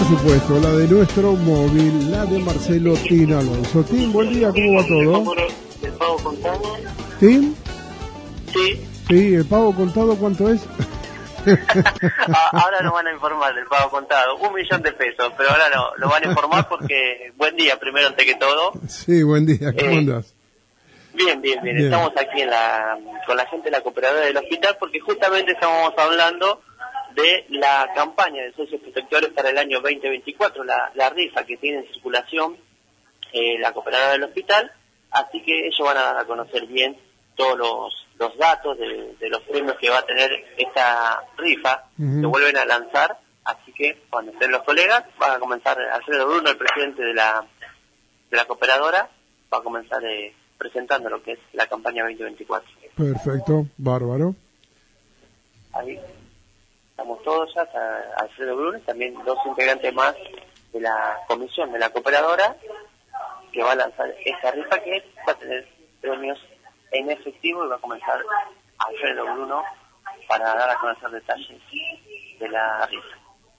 por supuesto, la de nuestro móvil, la de Marcelo Tim Alonso. Tim, buen día, ¿cómo va todo? ¿El pago contado? ¿Tim? Sí. Sí, ¿el pago contado cuánto es? Ahora nos van a informar del pago contado, 1 millón de pesos, pero ahora lo van a informar porque, buen día primero ante que todo. Sí, buen día, ¿cómo andás? Bien. Estamos aquí con la gente de la cooperadora del hospital porque justamente estábamos hablando de la campaña de socios protectores para el año 2024, la rifa que tiene en circulación la cooperadora del hospital, así que ellos van a dar a conocer bien todos los datos de los premios que va a tener esta rifa, que vuelven a lanzar, así que cuando estén los colegas, va a comenzar Alfredo Bruno, el presidente de la cooperadora, va a comenzar presentando lo que es la campaña 2024. Perfecto, bárbaro. Ahí estamos todos ya, Alfredo Bruno, también 2 integrantes más de la comisión de la cooperadora, que va a lanzar esta rifa que va a tener premios en efectivo y va a comenzar Alfredo Bruno para dar a conocer detalles de la rifa.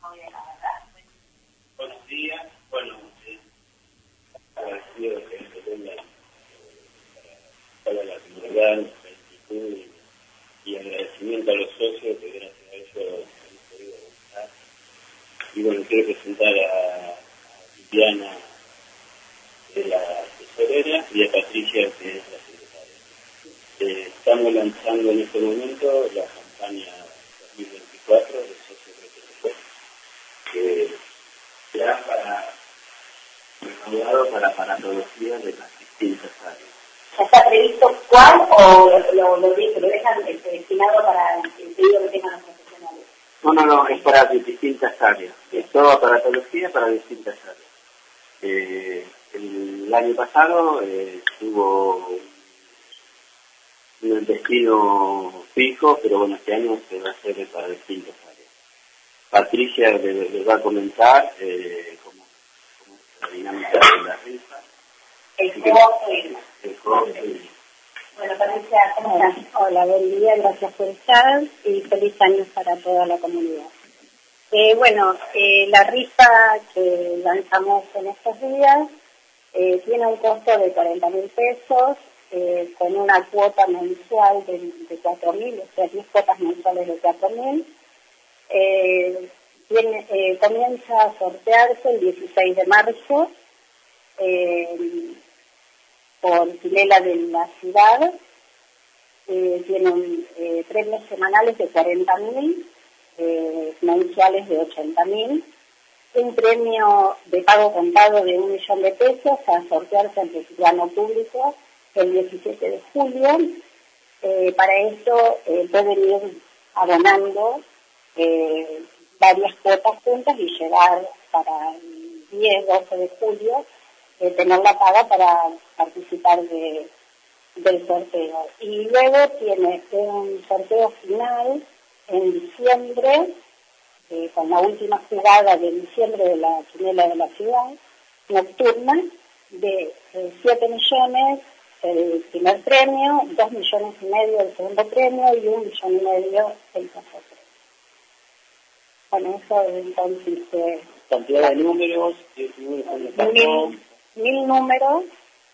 Buenos días. Bueno, agradecido que se tenga para la comunidad, la gratitud y agradecimiento a los socios que gracias a ellos hemos podido avanzar. Y bueno, quiero presentar a Viviana, de la tesorera, y a Patricia, que es la secretaria. Estamos lanzando en este momento la campaña 2024 de Socios Protectores, que será recaudado para patologías de las distintas áreas. ¿Está previsto cuál o lo dejan destinado para el pedido que tengan los profesionales? No, es para distintas áreas. Es toda aparatología para distintas áreas. El año pasado tuvo un destino fijo, pero bueno, este año se va a hacer para distintas áreas. Patricia les va a comentar cómo es la dinámica de la rifa. El costo. Bueno, Patricia, ¿cómo estás? Hola, buen día, gracias por estar y feliz año para toda la comunidad. La rifa que lanzamos en estos días tiene un costo de 40.000 pesos, con una cuota mensual de 4.000, o sea, 10 cuotas mensuales de 4.000. Comienza a sortearse el 16 de marzo por Pilela de la ciudad. Tienen premios semanales de 40.000, mensuales de 80.000. Un premio de pago contado de 1 millón de pesos a sortearse ante el plano público el 17 de julio. Para eso pueden ir abonando varias cuotas juntas y llegar para el 10-12 de julio tener la paga para participar del sorteo. Y luego tiene un sorteo final en diciembre, con la última jugada de diciembre de la quinela de la ciudad, nocturna, de 7 millones el primer premio, 2,5 millones el segundo premio y 1,5 millones el tercer premio. Bueno, eso entonces... Cantidad de números, 1000 números,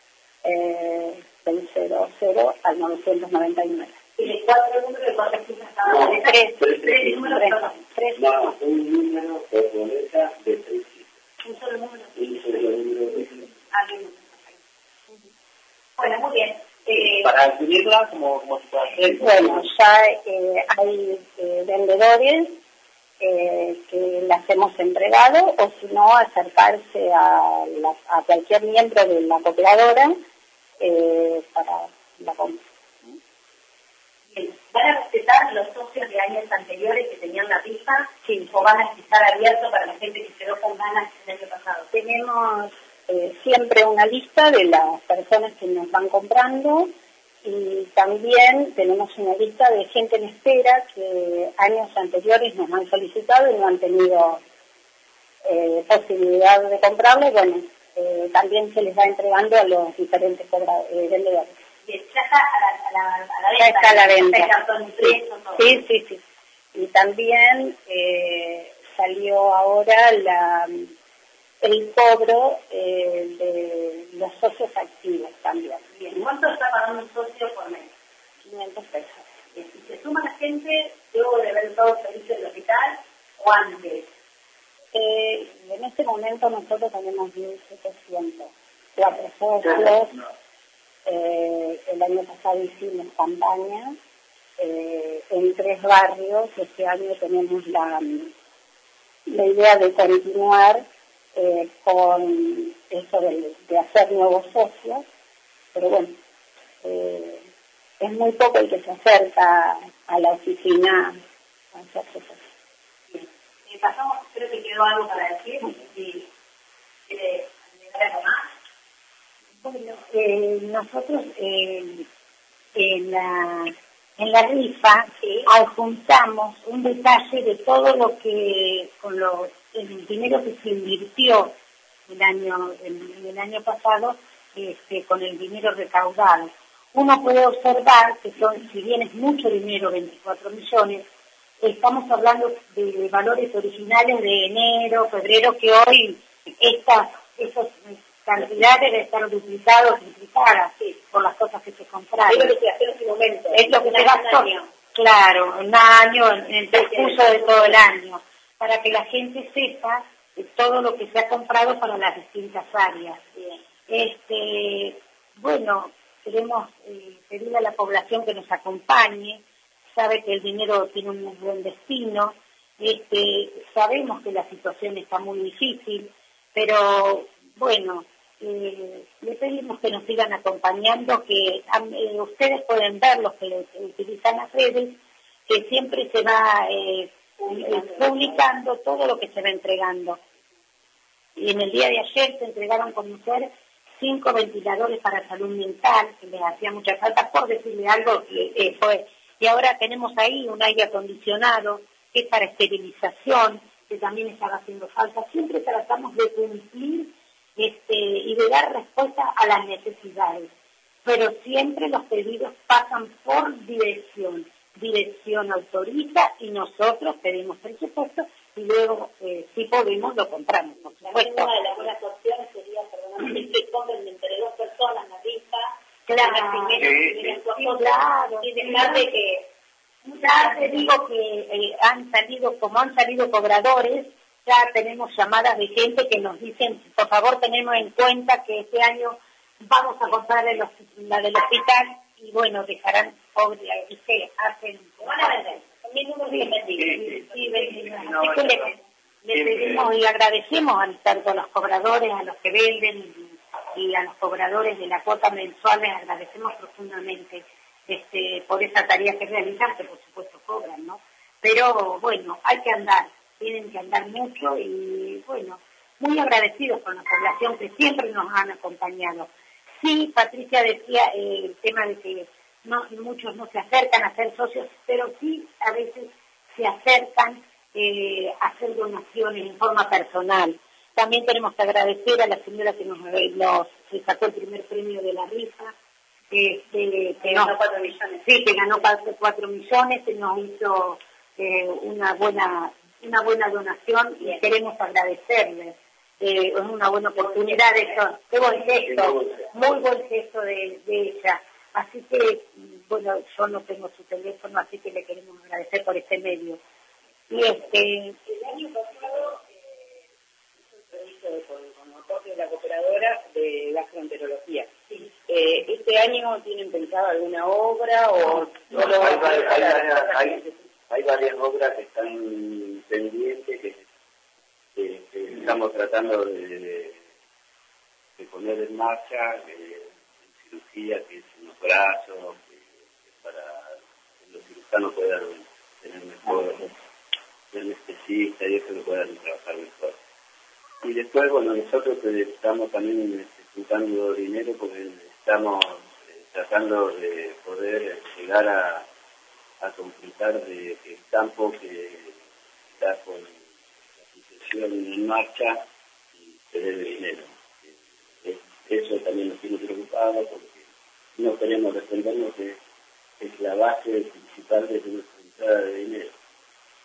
del 00 al 999. ¿Y 4 números de cuántas cifras cada uno? 3 números, perdón. 3. No, un número por boleta de 3 cifras. Un solo número. Un solo número de 3 cifras. Bueno, muy bien. Para adquirirla, ¿cómo se puede hacer? Bueno, ya hay vendedores que las hemos entregado, o si no, acercarse a cualquier miembro de la cooperadora para la compra. ¿Van a respetar los socios de años anteriores que tenían la rifa? Sí. ¿O van a estar abiertos para la gente que quedó con ganas el año pasado? Tenemos siempre una lista de las personas que nos van comprando y también tenemos una lista de gente en espera que años anteriores nos han solicitado y no han tenido posibilidad de comprarlo. Bueno, también se les va entregando a los diferentes vendedores. Ya está a la venta. Ya está a la venta. El cartón impreso, todo. Sí. Y también salió ahora el cobro de los socios activos también. Bien, ¿cuánto está pagando un socio por mes? 500 pesos. Si se suma la gente, luego de ver todo el servicio del hospital o antes. En este momento nosotros tenemos 1.704 socios. El año pasado hicimos campaña en 3 barrios. Este año tenemos la idea de continuar con eso de hacer nuevos socios, pero bueno, es muy poco el que se acerca a la oficina a hacer socios. Pasamos, creo que quedó algo para decir, si quiere agregar algo más. Bueno, nosotros en la rifa adjuntamos un detalle de todo lo que, el dinero que se invirtió en el año pasado, con el dinero recaudado. Uno puede observar que si bien es mucho dinero, 24 millones, estamos hablando de valores originales de enero, febrero, que hoy esas cantidades deben estar duplicadas o triplicadas por las cosas que se compraron. Es lo que se hace en ese momento. Es lo que se gastó. Claro, un año, en el transcurso de todo el año, para que la gente sepa todo lo que se ha comprado para las distintas áreas. Bueno, queremos pedirle a la población que nos acompañe. Sabe que el dinero tiene un muy buen destino, sabemos que la situación está muy difícil, pero bueno, le pedimos que nos sigan acompañando, que ustedes pueden ver, los que utilizan las redes, que siempre se va publicando todo lo que se va entregando. Y en el día de ayer se entregaron con mujeres 5 ventiladores para salud mental, que les hacía mucha falta, por decirle algo que fue. Y ahora tenemos ahí un aire acondicionado que es para esterilización, que también estaba haciendo falta. Siempre tratamos de cumplir y de dar respuesta a las necesidades, pero siempre los pedidos pasan por dirección. Dirección autoriza y nosotros pedimos presupuesto y luego, si podemos, lo compramos, por supuesto. Una de las buenas opciones sería, perdóname, que compren entre 2 personas la rifa. Claro, y dejar de que, ya te digo que han salido cobradores, ya tenemos llamadas de gente que nos dicen, por favor tenemos en cuenta que este año vamos a comprar la del hospital y bueno, dejarán hacen... van a vender, también unos bien vendidos. Sí, vendidos. Así que le pedimos y agradecemos tanto a los cobradores, a los que venden y a los cobradores de la cuota mensual, les agradecemos profundamente por esa tarea que realizan, que por supuesto cobran, ¿no? Pero bueno, tienen que andar mucho y bueno, muy agradecidos con la población que siempre nos han acompañado. Sí, Patricia decía el tema de que muchos no se acercan a ser socios, pero sí a veces se acercan a hacer donaciones en forma personal. También tenemos que agradecer a la señora que nos sacó el primer premio de la rifa, que ganó 4 millones. Sí, que ganó 4 millones, que nos hizo una buena donación y queremos agradecerles. Es una buena oportunidad eso. Qué buen gesto, muy buen gesto de ella. Así que, bueno, yo no tengo su teléfono, así que le queremos agradecer por este medio. Y el año pasado con apoyo de la cooperadora de gastroenterología. Sí. ¿Este año tienen pensado alguna obra o solo hay varias obras que están pendientes que estamos tratando de poner en marcha, cirugía que es en los brazos, para que los cirujanos puedan tener mejor anestesista y eso lo puedan trabajar mejor. Y después, bueno, nosotros estamos también juntando dinero porque estamos tratando de poder llegar a completar de que el campo que está con la sucesión en marcha y tener dinero. Eso también nos tiene preocupados porque no queremos defendernos que es la base principal de nuestra entrada de dinero.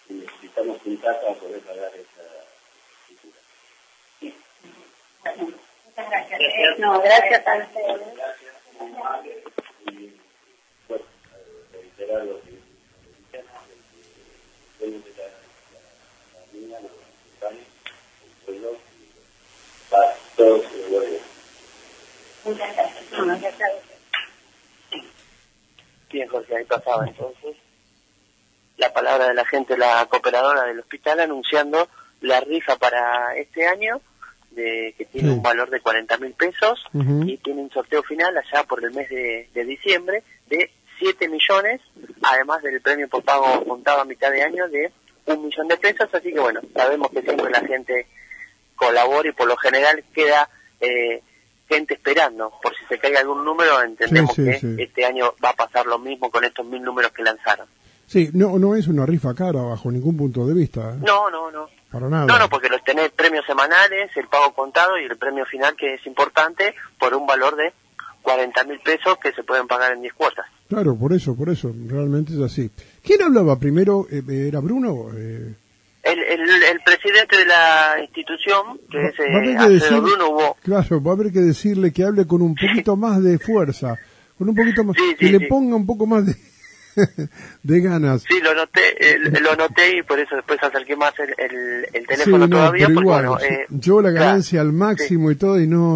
y necesitamos juntar para poder pagar esa escritura. Bueno, muchas gracias. No, gracias a ustedes. Gracias, muy amable, y bueno, reiterar lo que dice Luciana, de que de la niña, los musulmanes, el pueblo, para todos los guardias. Muchas gracias. No, gracias a ustedes. Bien, Jorge, ahí pasaba entonces la palabra de la gente, la cooperadora del hospital, anunciando la rifa para este año, que tiene un valor de 40.000 pesos, y tiene un sorteo final allá por el mes de diciembre de 7 millones, además del premio por pago contado a mitad de año de 1 millón de pesos, así que bueno, sabemos que siempre la gente colabora y por lo general queda gente esperando, por si se cae algún número, entendemos que este año va a pasar lo mismo con estos 1.000 números que lanzaron. Sí, no es una rifa cara bajo ningún punto de vista. No. Para nada. No, porque los tenés premios semanales, el pago contado y el premio final, que es importante, por un valor de 40.000 pesos que se pueden pagar en 10 cuotas. Claro, por eso, realmente es así. ¿Quién hablaba primero? ¿Era Bruno? El presidente de la institución, que es Alfredo Bruno, hubo... Claro, va a haber que decirle que hable con un poquito más de fuerza, con un poquito más, que le ponga un poco más de ganas. Sí, lo noté y por eso después acerqué más el teléfono todavía. Pero porque, igual, bueno, yo la ganancia al máximo y todo, y no...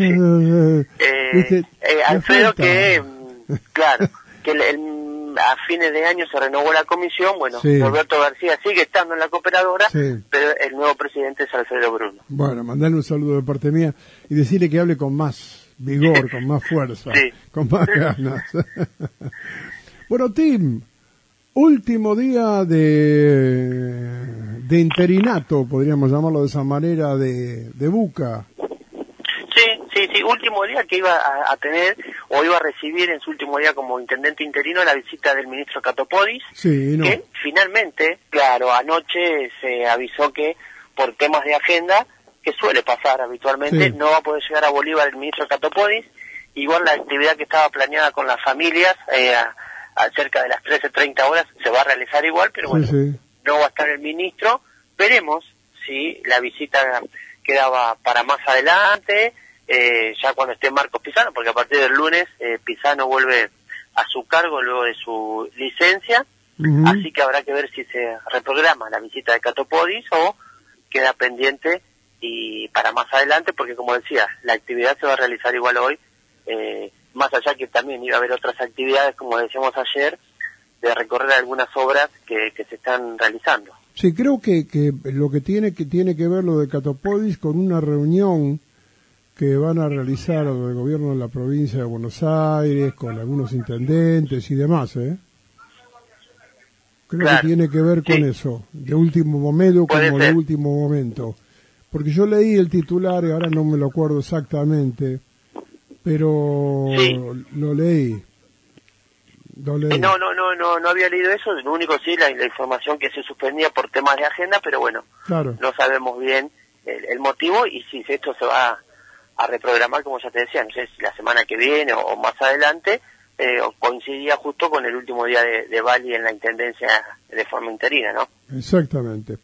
Alfredo, que, claro, que a fines de año se renovó la comisión, bueno, Roberto García sigue estando en la cooperadora, pero el nuevo presidente es Alfredo Bruno. Bueno, mandarle un saludo de parte mía y decirle que hable con más vigor, con más fuerza, con más ganas. Bueno, Tim, último día de interinato, podríamos llamarlo de esa manera, de Buca. Sí, último día que iba a tener, o iba a recibir en su último día como intendente interino, la visita del ministro Catopodis, que finalmente, claro, anoche se avisó que por temas de agenda, que suele pasar habitualmente, no va a poder llegar a Bolívar el ministro Catopodis. Igual la actividad que estaba planeada con las familias, a cerca de las 13:30 horas, se va a realizar igual, pero bueno, no va a estar el ministro. Veremos si la visita quedaba para más adelante, ya cuando esté Marcos Pisano, porque a partir del lunes Pisano vuelve a su cargo luego de su licencia, así que habrá que ver si se reprograma la visita de Catopodis o queda pendiente y para más adelante, porque como decía, la actividad se va a realizar igual hoy, más allá que también iba a haber otras actividades, como decíamos ayer, de recorrer algunas obras que se están realizando. Sí, creo que lo que tiene que ver lo de Catopodis con una reunión que van a realizar el gobierno de la provincia de Buenos Aires, con algunos intendentes y demás, Creo que tiene que ver con eso, de último momento, como de último momento. Porque yo leí el titular y ahora no me lo acuerdo exactamente, pero lo leí. No había leído eso, lo único la información que se suspendía por temas de agenda, pero bueno, no sabemos bien el motivo y si esto se va a reprogramar, como ya te decía, no sé si la semana que viene o más adelante, coincidía justo con el último día de Bali en la intendencia de forma interina, ¿no? Exactamente.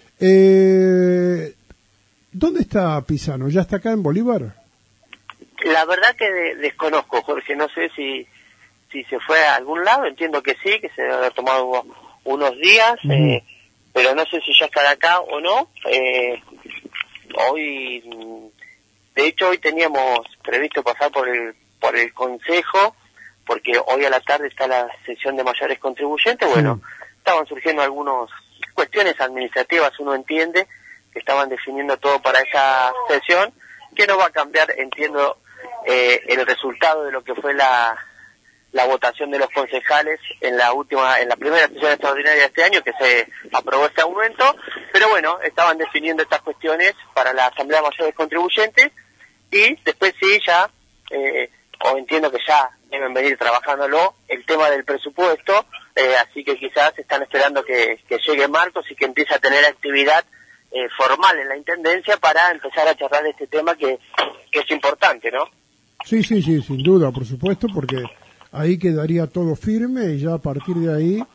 ¿Dónde está Pisano? ¿Ya está acá en Bolívar? La verdad que desconozco, Jorge, no sé si se fue a algún lado, entiendo que sí, que se debe haber tomado unos días, pero no sé si ya estará acá o no. Hoy, de hecho, hoy teníamos previsto pasar por el Consejo, porque hoy a la tarde está la sesión de mayores contribuyentes. Bueno, estaban surgiendo algunas cuestiones administrativas, uno entiende, que estaban definiendo todo para esa sesión, que no va a cambiar, entiendo, el resultado de lo que fue la votación de los concejales en la primera sesión extraordinaria de este año, que se aprobó este aumento, pero bueno, estaban definiendo estas cuestiones para la Asamblea Mayor de Contribuyentes, y después ya, o entiendo que ya deben venir trabajándolo, el tema del presupuesto, así que quizás están esperando que llegue Marcos y que empiece a tener actividad formal en la Intendencia para empezar a charlar de este tema que es importante, ¿no? Sí, sin duda, por supuesto, porque ahí quedaría todo firme y ya a partir de ahí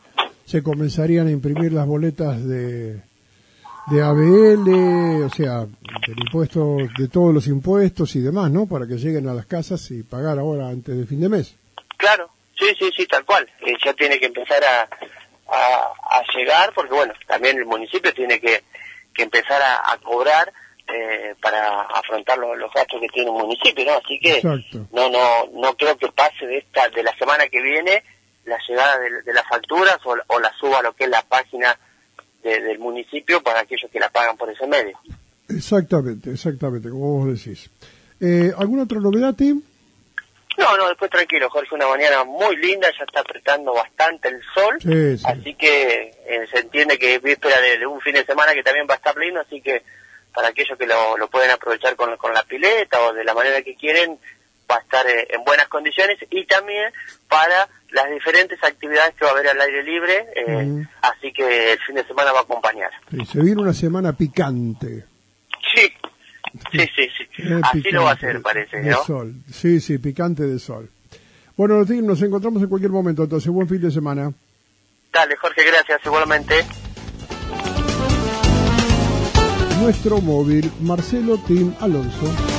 se comenzarían a imprimir las boletas de ABL, o sea, del impuesto, de todos los impuestos y demás, ¿no? Para que lleguen a las casas y pagar ahora antes del fin de mes. Claro, sí, tal cual. Ya tiene que empezar a llegar, porque bueno, también el municipio tiene que empezar a cobrar para afrontar los gastos que tiene un municipio, ¿no? Así que Exacto. no creo que pase de la semana que viene la llegada de las facturas o la suba a lo que es la página del municipio para aquellos que la pagan por ese medio. Exactamente, como vos decís. ¿Alguna otra novedad, Tim? No, después tranquilo, Jorge, una mañana muy linda, ya está apretando bastante el sol, sí. Así que se entiende que es víspera de un fin de semana que también va a estar lindo, así que para aquellos que lo pueden aprovechar con la pileta o de la manera que quieren, va a estar en buenas condiciones, y también para las diferentes actividades que va a haber al aire libre, así que el fin de semana va a acompañar. Sí, se viene una semana picante. Sí. Así picante, lo va a hacer, parece, ¿no? De sol, sí, picante de sol. Bueno, Tim, nos encontramos en cualquier momento, entonces, buen fin de semana. Dale, Jorge, gracias, igualmente. Nuestro móvil, Marcelo Tim Alonso.